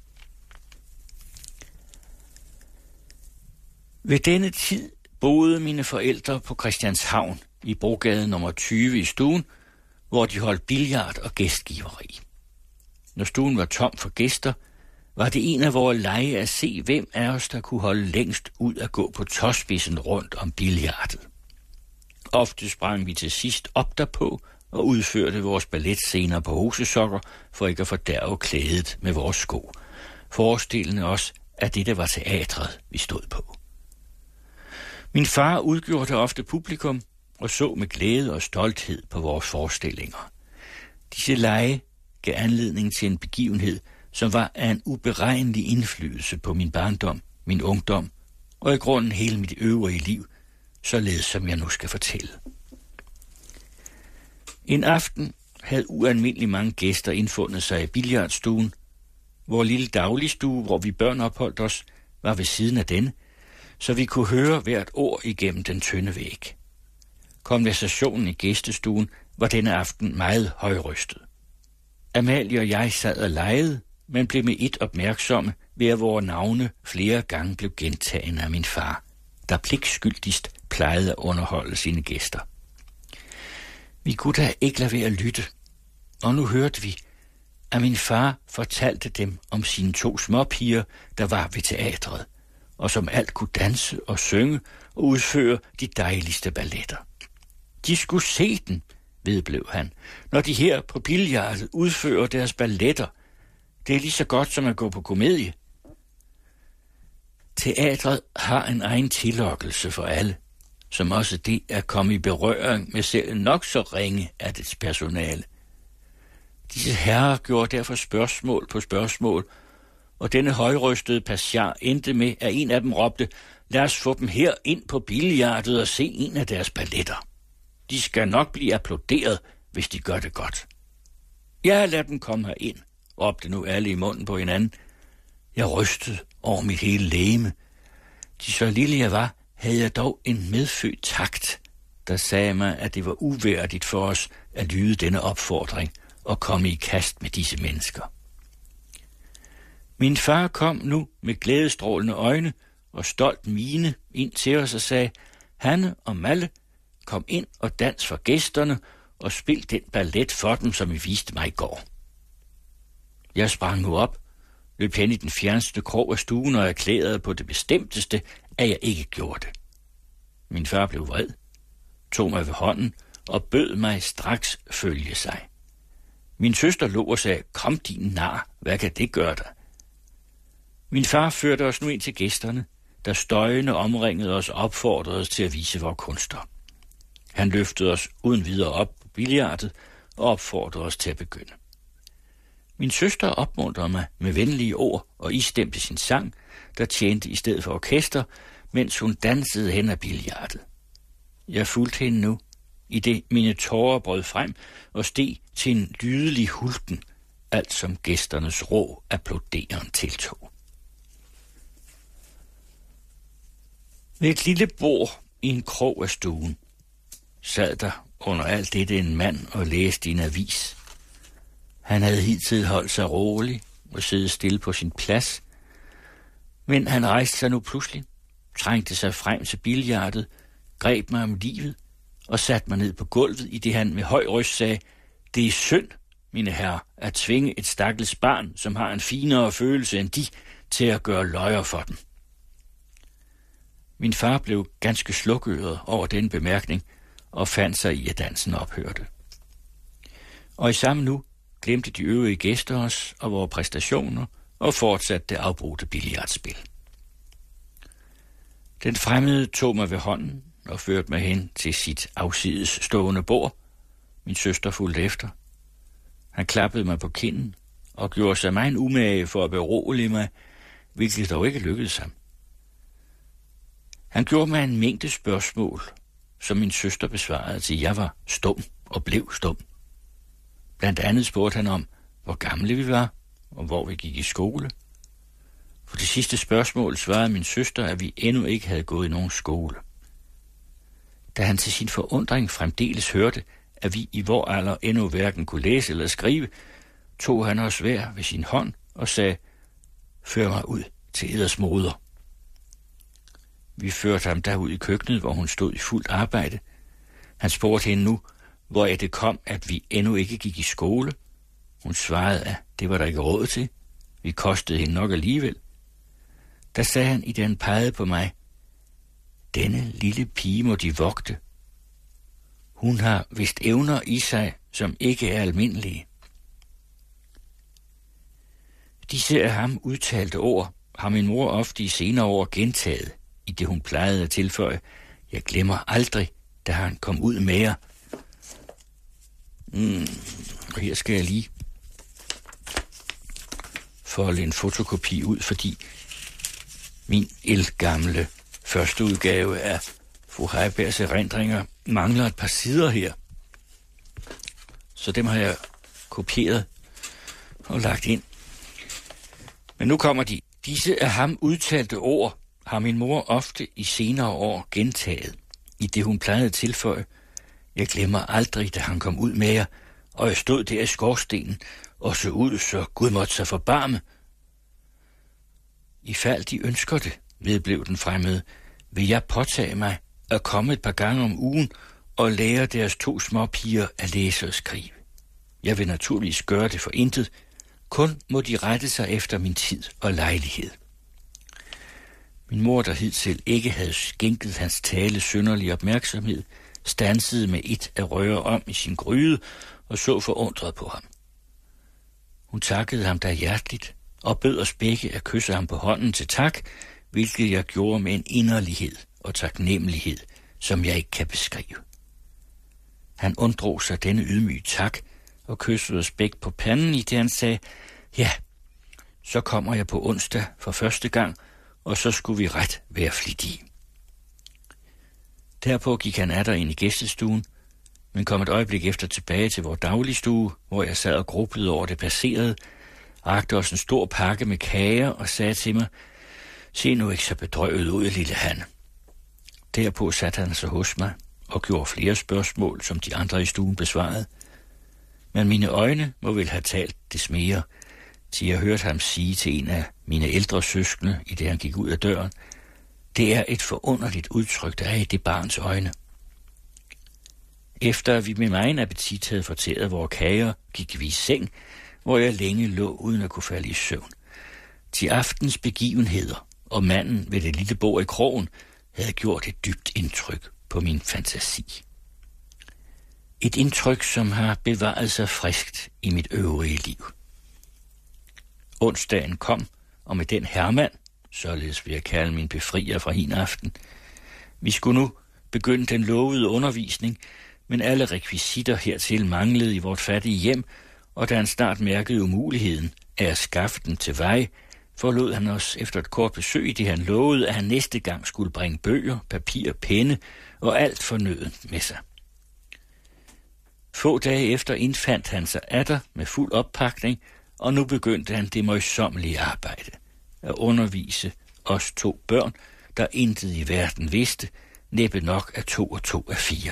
[SPEAKER 3] Ved denne tid boede mine forældre på Christianshavn i Brogade nummer tyve i stuen, hvor de holdt billard og gæstgiveri. Når stuen var tom for gæster, var det en af vores lege at se, hvem af os, der kunne holde længst ud at gå på tåspidsen rundt om billardet. Ofte sprang vi til sidst op derpå og udførte vores balletscener på hosesokker, for ikke at fordærve klædet med vores sko, forestillende os, at dette var teatret, vi stod på. Min far udgjorde det ofte publikum og så med glæde og stolthed på vores forestillinger. Disse lege gav anledning til en begivenhed, som var af en uberegnelig indflydelse på min barndom, min ungdom og i grunden hele mit øvrige liv, således som jeg nu skal fortælle. En aften havde ualmindelig mange gæster indfundet sig i billiardstuen. Vor lille dagligstue, hvor vi børn opholdt os, var ved siden af denne, så vi kunne høre hvert ord igennem den tynde væg. Konversationen i gæstestuen var denne aften meget højrøstet. Amalie og jeg sad og legede, men blev med et opmærksomme ved at vores navne flere gange blev gentaget af min far, der pligtskyldigst plejede at underholde sine gæster. Vi kunne da ikke lade være at lytte, og nu hørte vi, at min far fortalte dem om sine to småpiger, der var ved teatret, og som alt kunne danse og synge og udføre de dejligste balletter. De skulle se den, vedblev han, når de her på billiardet udfører deres balletter. Det er lige så godt som at gå på komedie. Teatret har en egen tillokkelse for alle, som også det at komme i berøring med selv nok så ringe af dets personale. Disse herrer gjorde derfor spørgsmål på spørgsmål, og denne højrøstede passiar endte med, at en af dem råbte, lad os få dem her ind på billiardet og se en af deres balletter. De skal nok blive applauderet, hvis de gør det godt. Ja, lad dem komme herind, råbte nu alle i munden på hinanden. Jeg rystede over mit hele legeme. De så lille jeg var, havde jeg dog en medfødt takt, der sagde mig, at det var uværdigt for os at lyde denne opfordring og komme i kast med disse mennesker. Min far kom nu med glædestrålende øjne og stolt mine ind til os og sagde, Hanne og Malle, kom ind og dans for gæsterne og spil den ballet for dem, som I viste mig i går. Jeg sprang nu op, løb hen i den fjerneste krog af stuen og erklærede på det bestemteste, at jeg ikke gjorde det. Min far blev vred, tog mig ved hånden og bød mig straks følge sig. Min søster lå og sagde, kom din nar, hvad kan det gøre dig? Min far førte os nu ind til gæsterne, der støjende omringede os og opfordrede os til at vise vores kunster. Han løftede os uden videre op på billiardet og opfordrede os til at begynde. Min søster opmuntrede mig med venlige ord og istemte sin sang, der tjente i stedet for orkester, mens hun dansede hen ad billiardet. Jeg fulgte hende nu, i det mine tårer brød frem og steg til en lydelig hulken, alt som gæsternes rå applauderende tiltog. Ved et lille bord i en krog af stuen sad der under alt dette en mand og læste i en avis. Han havde hidtil holdt sig rolig og siddet stille på sin plads, men han rejste sig nu pludselig, trængte sig frem til billiardet, greb mig om livet og satte mig ned på gulvet, i det han med høj røst sagde, det er synd, mine herrer, at tvinge et stakkels barn, som har en finere følelse end de, til at gøre løjer for dem. Min far blev ganske slukøret over den bemærkning og fandt sig i, at dansen ophørte. Og i samme nu glemte de øvrige gæster os og vores præstationer og fortsatte det afbrudte billiardspil. Den fremmede tog mig ved hånden og førte mig hen til sit afsides stående bord. Min søster fulgte efter. Han klappede mig på kinden og gjorde sig meget umage for at berolige mig, hvilket dog ikke lykkedes ham. Han gjorde mig en mængde spørgsmål, som min søster besvarede, til jeg var stum og blev stum. Blandt andet spurgte han om, hvor gamle vi var, og hvor vi gik i skole. For det sidste spørgsmål svarede min søster, at vi endnu ikke havde gået i nogen skole. Da han til sin forundring fremdeles hørte, at vi i vor alder endnu hverken kunne læse eller skrive, tog han os hver ved sin hånd og sagde, før mig ud til eders moder. Vi førte ham derud i køkkenet, hvor hun stod i fuldt arbejde. Han spurgte hende nu, hvor det kom, at vi endnu ikke gik i skole. Hun svarede, at det var der ikke råd til. Vi kostede hende nok alligevel. Der sagde han, i det han pegede på mig, denne lille pige må de vogte. Hun har vist evner i sig, som ikke er almindelige. Disse af ham udtalte ord har min mor ofte i senere år gentaget, i det hun plejede at tilføje, jeg glemmer aldrig, da han kom ud med jer. Mm, og her skal jeg lige folde en fotokopi ud, fordi min ældgamle første udgave af fru Heibergs erindringer mangler et par sider her. Så dem har jeg kopieret og lagt ind. Men nu kommer de. Disse af ham udtalte ord har min mor ofte i senere år gentaget, i det hun plejede at tilføje. Jeg glemmer aldrig, da han kom ud med jer, og jeg stod der i skorstenen og så ud, så Gud måtte sig forbarme. I fald de ønsker det, vedblev den fremmede, vil jeg påtage mig at komme et par gange om ugen og lære deres to små piger at læse og skrive. Jeg vil naturligvis gøre det for intet, kun må de rette sig efter min tid og lejlighed. Min mor, der hidtil ikke havde skænket hans tale synderlig opmærksomhed, stansede med et at røre om i sin gryde og så forundret på ham. Hun takkede ham da hjerteligt og bød os begge at kysse ham på hånden til tak, hvilket jeg gjorde med en inderlighed og taknemmelighed, som jeg ikke kan beskrive. Han undrog sig denne ydmyge tak og kyssede os begge på panden, i det han sagde, ja, så kommer jeg på onsdag for første gang, og så skulle vi ret være flittige. Derpå gik han atter ind i gæstestuen, men kom et øjeblik efter tilbage til vores dagligstue, hvor jeg sad og grublede over det passerede, rakte os en stor pakke med kager og sagde til mig, se nu ikke så bedrøvet ud, lille han. Derpå satte han sig hos mig og gjorde flere spørgsmål, som de andre i stuen besvarede. Men mine øjne må vel have talt des mere, til jeg hørte ham sige til en af mine ældre søskende, i det han gik ud af døren, det er et forunderligt udtryk, der er i det barns øjne. Efter vi med megen appetit havde fortæret vores kager, gik vi i seng, hvor jeg længe lå uden at kunne falde i søvn. Til aftens begivenheder og manden ved det lille bord i krogen havde gjort et dybt indtryk på min fantasi. Et indtryk, som har bevaret sig friskt i mit øvrige liv. Onsdagen kom, og med den Hermann, således vil jeg kalde min befrier fra hin aften. Vi skulle nu begynde den lovede undervisning, men alle rekvisitter hertil manglede i vort fattige hjem, og da han snart mærkede umuligheden af at skaffe den til vej, forlod han os efter et kort besøg, i det han lovede, at han næste gang skulle bringe bøger, papir, penne og alt fornødent med sig. Få dage efter indfandt han sig atter med fuld oppakning, og nu begyndte han det møjsommelige arbejde at undervise os to børn, der intet i verden vidste, næppe nok af to og to af fire.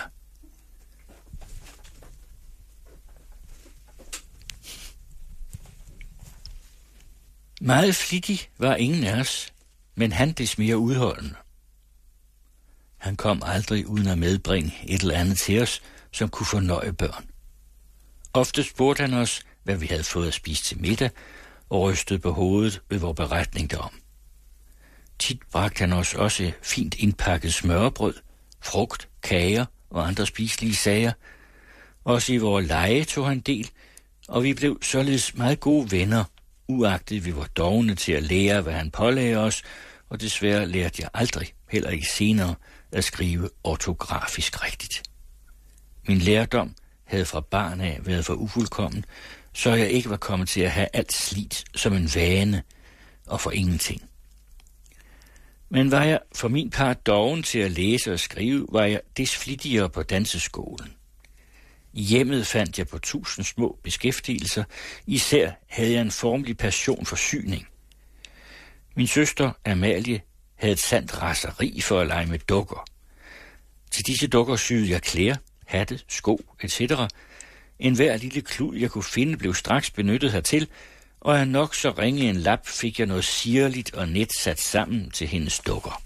[SPEAKER 3] Meget flittig var ingen af os, men han des mere udholdende. Han kom aldrig uden at medbringe et eller andet til os, som kunne fornøje børn. Ofte spurgte han os, hvad vi havde fået at spise til middag, og rystede på hovedet ved vores beretning derom. Tit bragte han os også fint indpakket smørbrød, frugt, kager og andre spiselige sager. Også i vores lege tog han del, og vi blev således meget gode venner, uagtet vi var dovne til at lære, hvad han pålagde os, og desværre lærte jeg aldrig, heller ikke senere, at skrive ortografisk rigtigt. Min lærdom havde fra barn af været for ufuldkommen, så jeg ikke var kommet til at have alt slidt som en vane og for ingenting. Men var jeg for min part doven til at læse og skrive, var jeg des flittigere på danseskolen. I hjemmet fandt jeg på tusind små beskæftigelser, især havde jeg en formelig passion for syning. Min søster Amalie havde et sandt raseri for at lege med dukker. Til disse dukker syede jeg klæder, hatte, sko, et cetera. En hver lille klud, jeg kunne finde, blev straks benyttet hertil, og af nok så ringe en lap fik jeg noget sirligt og net sat sammen til hendes dukker.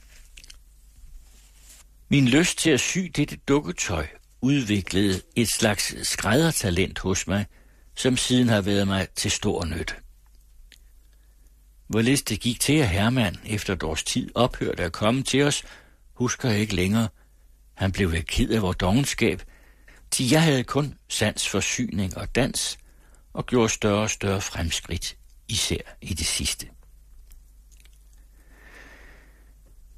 [SPEAKER 3] Min lyst til at sy dette dukketøj udviklede et slags skræddertalent hos mig, som siden har været mig til stor nytte. Hvorledes det gik til, at Hermann efter et års tid ophørte at komme til os, husker jeg ikke længere. Han blev væk ked af vores dovenskab, til jeg havde kun sans for syning og dans, og gjorde større og større fremskridt, især i det sidste.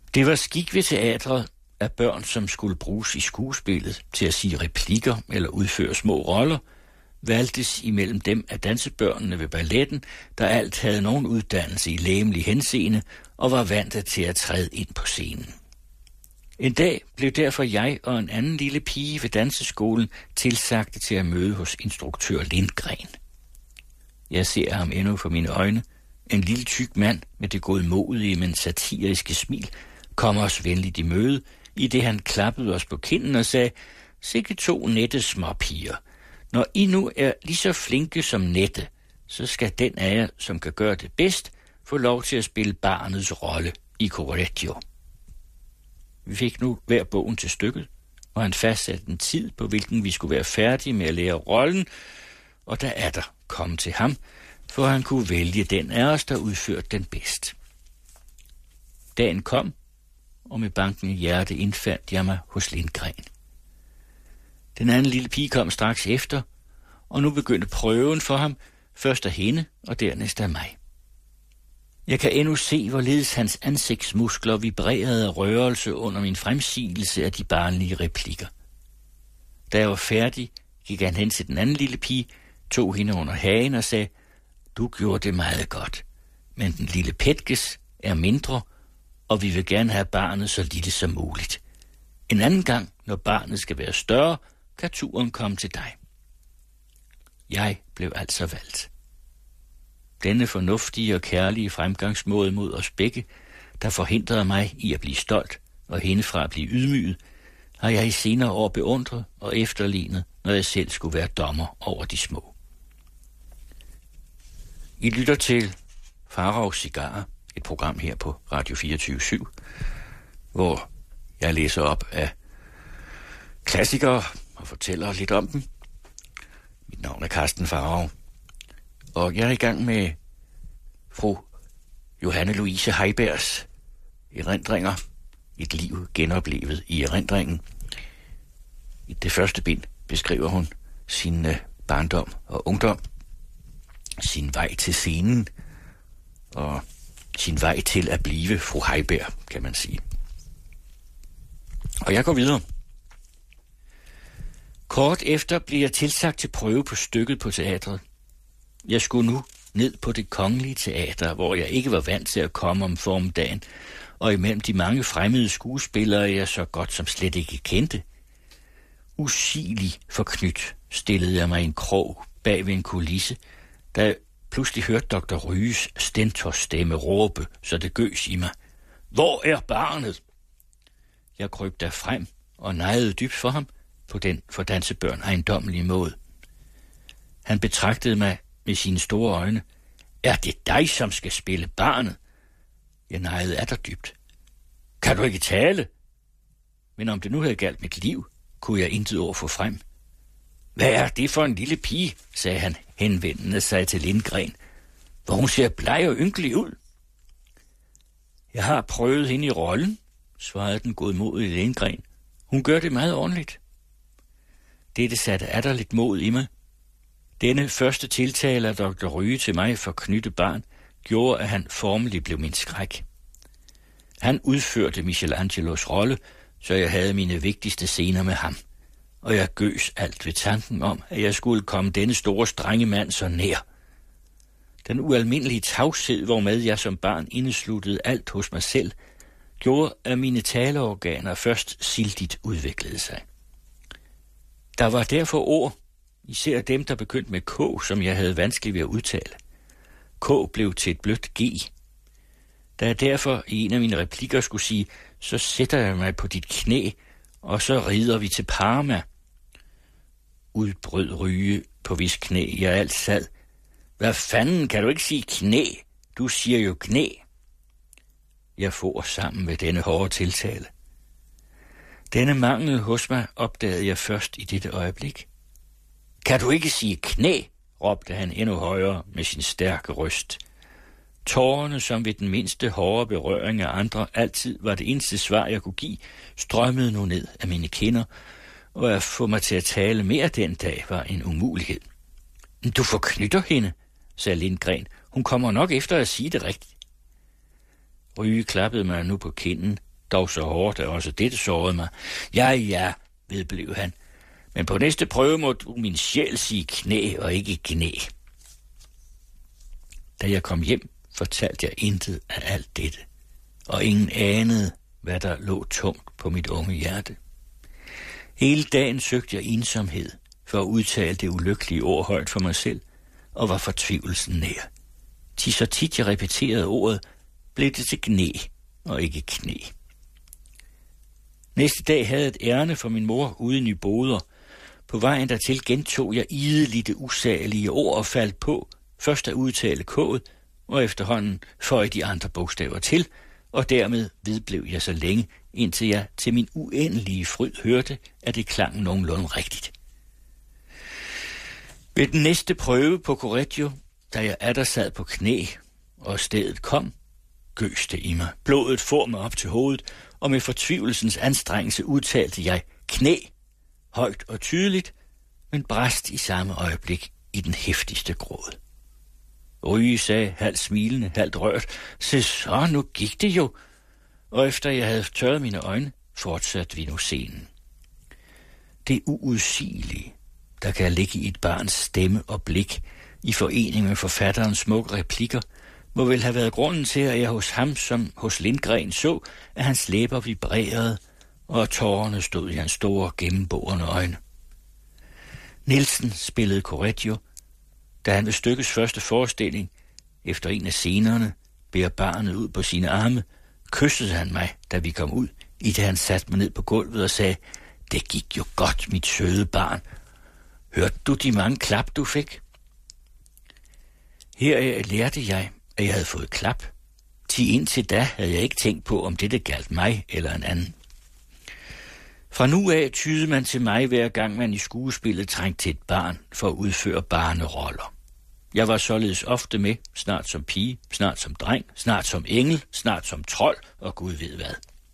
[SPEAKER 3] Det var skik ved teatret, at børn, som skulle bruges i skuespillet til at sige replikker eller udføre små roller, valgtes imellem dem af dansebørnene ved balletten, der alt havde nogen uddannelse i legemlig henseende og var vant til at træde ind på scenen. En dag blev derfor jeg og en anden lille pige ved danseskolen tilsagte til at møde hos instruktør Lindgren. Jeg ser ham endnu for mine øjne. En lille tyk mand med det godmodige, men satiriske smil kom os venligt i møde, i det han klappede os på kinden og sagde, sikke to nette småpiger. Når I nu er lige så flinke som Nette, så skal den af jer, som kan gøre det bedst, få lov til at spille barnets rolle i Correggio. Vi fik nu hver bogen til stykket, og han fastsatte en tid, på hvilken vi skulle være færdige med at lære rollen, og der er der kom til ham, for han kunne vælge den af os, der udførte den bedst. Dagen kom, og med bankende hjerte indfandt jeg mig hos Lindgren. Den anden lille pige kom straks efter, og nu begyndte prøven for ham, først af hende og dernæst af mig. Jeg kan endnu se, hvorledes hans ansigtsmuskler vibrerede af rørelse under min fremsigelse af de barnlige replikker. Da jeg var færdig, gik han hen til den anden lille pige, tog hende under hagen og sagde, du gjorde det meget godt, men den lille Petkes er mindre, og vi vil gerne have barnet så lille som muligt. En anden gang, når barnet skal være større, kan turen komme til dig. Jeg blev altså valgt. Denne fornuftige og kærlige fremgangsmåde mod os begge, der forhindrede mig i at blive stolt og hende fra at blive ydmyget, har jeg i senere år beundret og efterlignet, når jeg selv skulle være dommer over de små. I lytter til Faraos Cigarer, et program her på Radio fireogtyve syv, hvor jeg læser op af klassikere og fortæller lidt om dem. Mit navn er Carsten Farao, og jeg er i gang med fru Johanne Louise Heibergs erindringer, et liv genoplevet i erindringen. I det første bind beskriver hun sin barndom og ungdom, sin vej til scenen og sin vej til at blive fru Heiberg, kan man sige. Og jeg går videre. Kort efter blev jeg tilsagt til prøve på stykket på teatret. Jeg skulle nu ned på Det Kongelige Teater, hvor jeg ikke var vant til at komme om formiddagen, og imellem de mange fremmede skuespillere, jeg så godt som slet ikke kendte. Usigelig forknyt stillede jeg mig i en krog bag ved en kulisse, da jeg pludselig hørte doktor Ryges stentorstemme råbe, så det gøs i mig. Hvor er barnet? Jeg kryb der frem og nejede dybt for ham på den for dansebørn ejendommelige måde. Han betragtede mig med sine store øjne. Er det dig, som skal spille barnet? Jeg nejede atter dybt. Kan du ikke tale? Men om det nu havde galt mit liv, kunne jeg intet ord få frem. Hvad er det for en lille pige, sagde han, henvendende sig til Lindgren, hvor hun ser bleg og ynkelig ud. Jeg har prøvet hende i rollen, svarede den godmodige Lindgren. Hun gør det meget ordentligt. Dette satte atter lidt mod i mig. Denne første tiltale af doktor Ryge til mig for knytte barn, gjorde, at han formelig blev min skræk. Han udførte Michelangelos rolle, så jeg havde mine vigtigste scener med ham, og jeg gøs alt ved tanken om, at jeg skulle komme denne store strenge mand så nær. Den ualmindelige tavshed, hvormed jeg som barn indesluttede alt hos mig selv, gjorde, at mine taleorganer først sildigt udviklede sig. Der var derfor ord, især dem, der begyndte med K, som jeg havde vanskeligt ved at udtale. K blev til et blødt G. Da jeg derfor i en af mine replikker skulle sige, så sætter jeg mig på dit knæ, og så rider vi til Parma. Udbrød Ryge, på hvis knæ jeg alt sad. Hvad fanden, kan du ikke sige knæ? Du siger jo knæ. Jeg for sammen med denne hårde tiltale. Denne mangel hos mig opdagede jeg først i dette øjeblik. Kan du ikke sige knæ? Råbte han endnu højere med sin stærke røst. Tårerne, som ved den mindste hårde berøring af andre altid var det eneste svar, jeg kunne give, strømmede nu ned af mine kinder, og at få mig til at tale mere den dag var en umulighed. Du forknytter hende, sagde Lindgren. Hun kommer nok efter at sige det rigtigt. Ryge klappede mig nu på kinden, Dog så hårdt, at også dette sårede mig. Ja, ja, vedblev han. Men på næste prøve må du min sjæl sige knæ og ikke knæ. Da jeg kom hjem, fortalte jeg intet af alt dette, og ingen anede, hvad der lå tungt på mit unge hjerte. Hele dagen søgte jeg ensomhed for at udtale det ulykkelige ord højt for mig selv, og var fortvivlelsen nær. Til så tit jeg repeterede ordet, blev det til knæ og ikke knæ. Næste dag havde et ærne for min mor ude i Nyboder. På vejen dertil gentog jeg ideligt det usagelige ord og faldt på, først at udtale k'et, og efterhånden føj de andre bogstaver til, og dermed vedblev jeg så længe, indtil jeg til min uendelige fryd hørte, at det klang nogenlunde rigtigt. Ved den næste prøve på Correggio, da jeg atter sad på knæ, og stedet kom, gøs det i mig. Blodet får mig op til hovedet, og med fortvivlelsens anstrengelse udtalte jeg knæ, højt og tydeligt, men brast i samme øjeblik i den heftigste gråd. Ryge sagde, halvt smilende, halvt rørt, se så, nu gik det jo, og efter jeg havde tørret mine øjne, fortsatte vi nu scenen. Det uudsigelige, der kan ligge i et barns stemme og blik, i forening med forfatterens smukke replikker, må vel have været grunden til, at jeg hos ham som hos Lindgren så, at hans læber vibrerede, og tårerne stod i hans store gennemborende øjne. Nielsen spillede Correggio, da han ved stykkets første forestilling, efter en af scenerne, bærer barnet ud på sine arme, kyssede han mig, da vi kom ud, i det han satte mig ned på gulvet og sagde, det gik jo godt, mit søde barn. Hørte du de mange klap, du fik? Her lærte jeg, at jeg havde fået klap. Til indtil da havde jeg ikke tænkt på, om dette galt mig eller en anden. Fra nu af tydede man til mig, hver gang man i skuespillet trængte til et barn for at udføre barneroller. Jeg var således ofte med, snart som pige, snart som dreng, snart som engel, snart som trold og Gud ved hvad.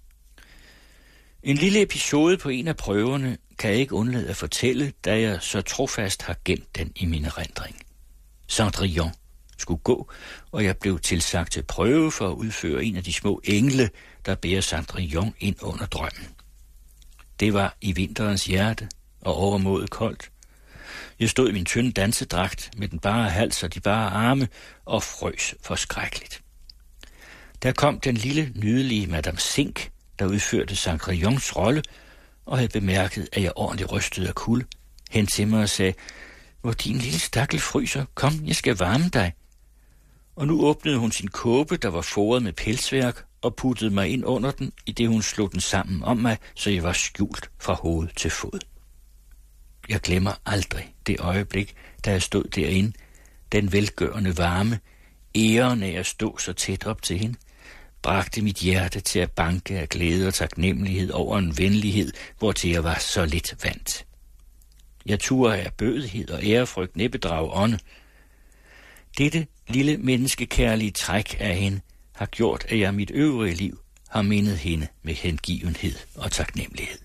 [SPEAKER 3] En lille episode på en af prøverne kan jeg ikke undlade at fortælle, da jeg så trofast har gemt den i min erindring. Cendrillon skulle gå, og jeg blev tilsagt til prøve for at udføre en af de små engle, der bærer Cendrillon ind under drømmen. Det var i vinterens hjerte og overmådet koldt. Jeg stod i min tynde dansedragt med den bare hals og de bare arme og frøs forskrækkeligt. Der kom den lille, nydelige Madame Sink, der udførte Cendrillons rolle, og havde bemærket, at jeg ordentligt rystede af kulde, hen til mig og sagde, hvor din lille stakkel fryser, kom, jeg skal varme dig. Og nu åbnede hun sin kåbe, der var foret med pelsværk, og puttede mig ind under den, i det hun slog den sammen om mig, så jeg var skjult fra hoved til fod. Jeg glemmer aldrig det øjeblik, da jeg stod derinde, den velgørende varme, æren af at stå så tæt op til hende, bragte mit hjerte til at banke af glæde og taknemmelighed over en venlighed, hvortil jeg var så lidt vant. Jeg turde af bødighed og ærefrygt næppe drage ånde. Dette lille menneskekærlige træk af hende har gjort, at jeg mit øvrige liv har mindet hende med hengivenhed og taknemmelighed.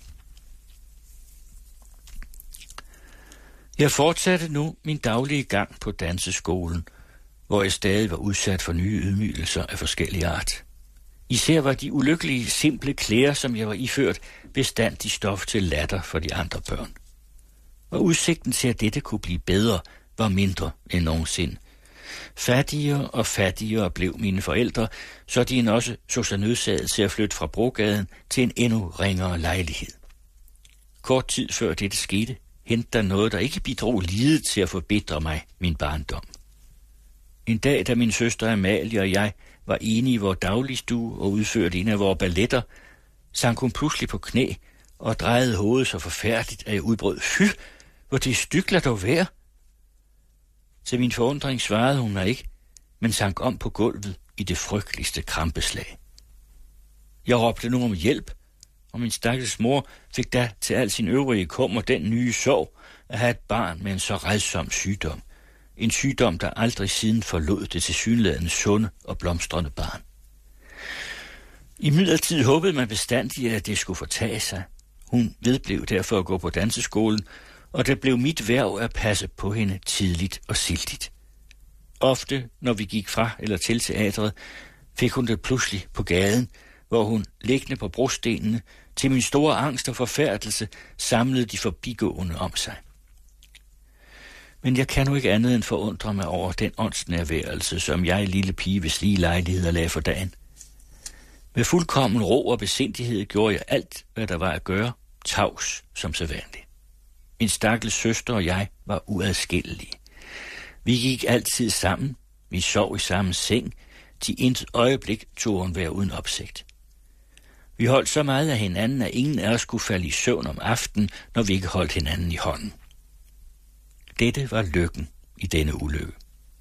[SPEAKER 3] Jeg fortsatte nu min daglige gang på danseskolen, hvor jeg stadig var udsat for nye ydmygelser af forskellige art. Især var de ulykkelige, simple klæder, som jeg var iført, bestandig stof til latter for de andre børn. Og udsigten til, at dette kunne blive bedre, var mindre end nogensinde. Fattigere og fattigere blev mine forældre, så de også så sig nødsaget til at flytte fra Brogaden til en endnu ringere lejlighed. Kort tid før dette skete, hentede der noget, der ikke bidrog lidet til at forbedre mig min barndom. En dag, da min søster Amalie og jeg var enige i vores dagligstue og udførte en af vores balletter, sank hun pludselig på knæ og drejede hovedet så forfærdeligt, at jeg udbrød, fy, hvor det stykler dog være. Til min forundring svarede hun mig ikke, men sank om på gulvet i det frygteligste krampeslag. Jeg råbte nu om hjælp, og min stakkels mor fik da til al sin øvrige kummer den nye sorg at have et barn med en så rædsom sygdom. En sygdom, der aldrig siden forlod det tilsyneladende sunde og blomstrende barn. I midlertid håbede man bestandigt, at det skulle fortage sig. Hun vedblev derfor at gå på danseskolen, og det blev mit værv at passe på hende tidligt og sildigt. Ofte, når vi gik fra eller til teatret, fik hun det pludselig på gaden, hvor hun, liggende på brostenene, til min store angst og forfærdelse, samlede de forbigående om sig. Men jeg kan nu ikke andet end forundre mig over den åndsnærværelse, som jeg, lille pige, ved slige lejligheder lagde for dagen. Med fuldkommen ro og besindighed gjorde jeg alt, hvad der var at gøre, tavs som sædvanligt. Min stakkels søster og jeg var uadskillelige. Vi gik altid sammen, vi sov i samme seng, til intet øjeblik tog hun være uden opsigt. Vi holdt så meget af hinanden, at ingen af os skulle falde i søvn om aftenen, når vi ikke holdt hinanden i hånden. Dette var lykken i denne ulykke.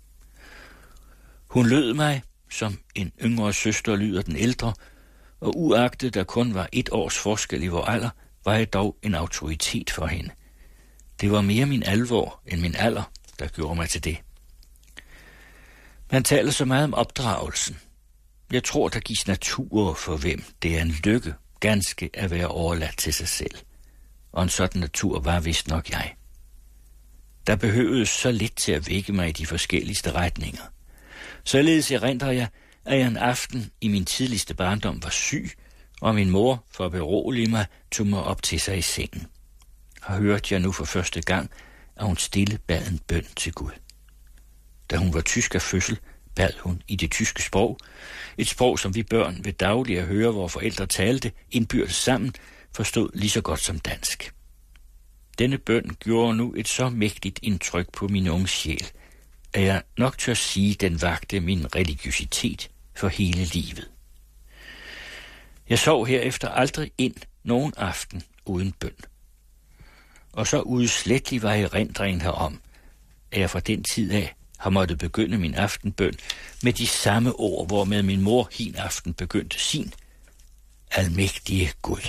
[SPEAKER 3] Hun lød mig, som en yngre søster lyder den ældre, og uagtet der kun var et års forskel i vor alder, var jeg dog en autoritet for hende. Det var mere min alvor end min alder, der gjorde mig til det. Man taler så meget om opdragelsen. Jeg tror, der gives naturer for hvem det er en lykke, ganske at være overladt til sig selv. Og en sådan natur var vist nok jeg. Der behøvedes så lidt til at vække mig i de forskelligste retninger. Således erindrer jeg, at jeg en aften i min tidligste barndom var syg, og min mor, for at berolige mig, tog mig op til sig i sengen. Og hørte jeg nu for første gang, at hun stille bad en bøn til Gud. Da hun var tysk af fødsel, bad hun i det tyske sprog, et sprog, som vi børn ved daglig at høre, hvor forældre talte, indbyrdes sammen, forstod lige så godt som dansk. Denne bøn gjorde nu et så mægtigt indtryk på min unge sjæl, at jeg nok tør sige, den vagte min religiøsitet for hele livet. Jeg sov herefter aldrig ind nogen aften uden bøn. Og så udsletlig var erindringen herom, at jeg fra den tid af har måttet begynde min aftenbøn med de samme ord, hvormed min mor hin aften begyndte sin: Almægtige Gud.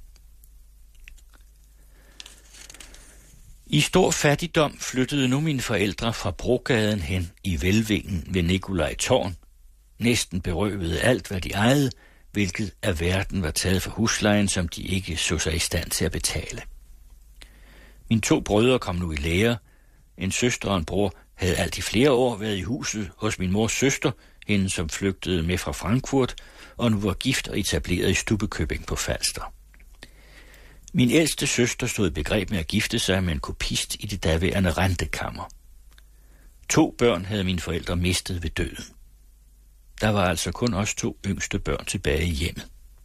[SPEAKER 3] I stor fattigdom flyttede nu mine forældre fra Brogaden hen i Velvingen ved Nikolaj Tårn, næsten berøvede alt, hvad de ejede, hvilket af verden var taget for huslejen, som de ikke så sig i stand til at betale. Mine to brødre kom nu i lære. En søster og en bror havde alt i flere år været i huset hos min mors søster, hende som flygtede med fra Frankfurt, og nu var gift og etableret i Stubbekøbing på Falster. Min ældste søster stod i begreb med at gifte sig med en kopist i det daværende rentekammer. To børn havde mine forældre mistet ved døden. Der var altså kun os to yngste børn tilbage i hjemmet.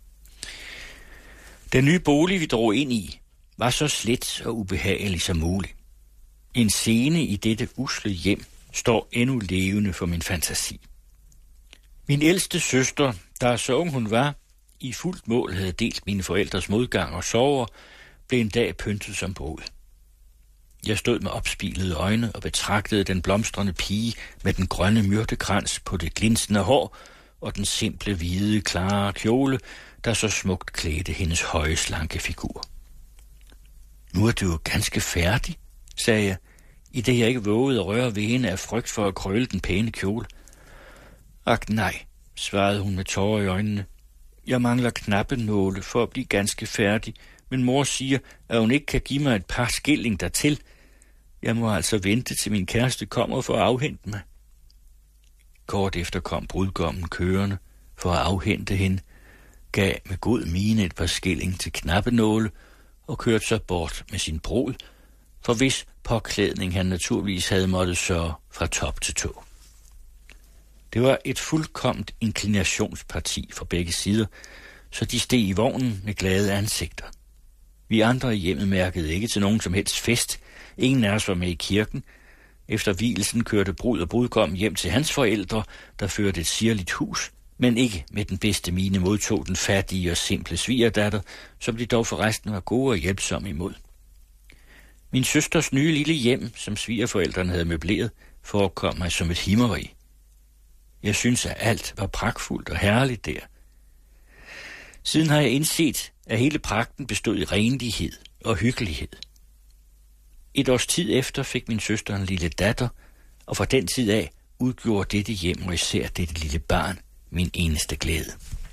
[SPEAKER 3] Den nye bolig, vi drog ind i, var så slet og ubehagelig som muligt. En scene i dette usle hjem står endnu levende for min fantasi. Min ældste søster, der så ung hun var, i fuldt mål havde delt mine forældres modgang og sorger, blev en dag pyntet som brud. Jeg stod med opspilede øjne og betragtede den blomstrende pige med den grønne myrtekrans på det glinsende hår og den simple, hvide, klare kjole, der så smukt klædte hendes høje, slanke figur. Nu er du jo ganske færdig, sagde jeg, i det jeg ikke vågede at røre ved hende af frygt for at krølle den pæne kjole. Ak nej, svarede hun med tårer i øjnene. Jeg mangler knappenåle for at blive ganske færdig, men mor siger, at hun ikke kan give mig et par skilling dertil. Jeg må altså vente til min kæreste kommer for at afhente mig. Kort efter kom brudgommen kørende for at afhente hende, gav med god mine et par skilling til knappenåle og kørte så bort med sin brud, for hvis påklædning han naturligvis havde måttet sørge fra top til tå. Det var et fuldkomment inklinationsparti fra begge sider, så de steg i vognen med glade ansigter. Vi andre i hjemmet mærkede ikke til nogen som helst fest. Ingen af os var med i kirken. Efter vielsen kørte brud og brudgom hjem til hans forældre, der førte et sirligt hus, men ikke med den bedste mine modtog den fattige og simple svigerdatter, som de dog forresten var gode og hjælpsomme imod. Min søsters nye lille hjem, som svigerforældrene havde møbleret, forekom mig som et himmeri. Jeg synes, at alt var pragtfuldt og herligt der. Siden har jeg indset, at hele pragten bestod i renlighed og hyggelighed. Et års tid efter fik min søster en lille datter, og fra den tid af udgjorde dette hjem og især dette lille barn min eneste glæde.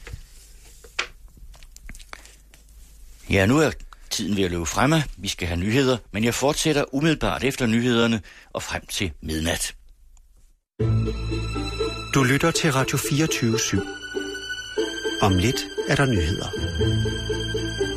[SPEAKER 3] Ja, nu er tiden ved at løbe fremme. Vi skal have nyheder, men jeg fortsætter umiddelbart efter nyhederne og frem til midnat.
[SPEAKER 4] Du lytter til Radio fireogtyve syv. Om lidt er der nyheder.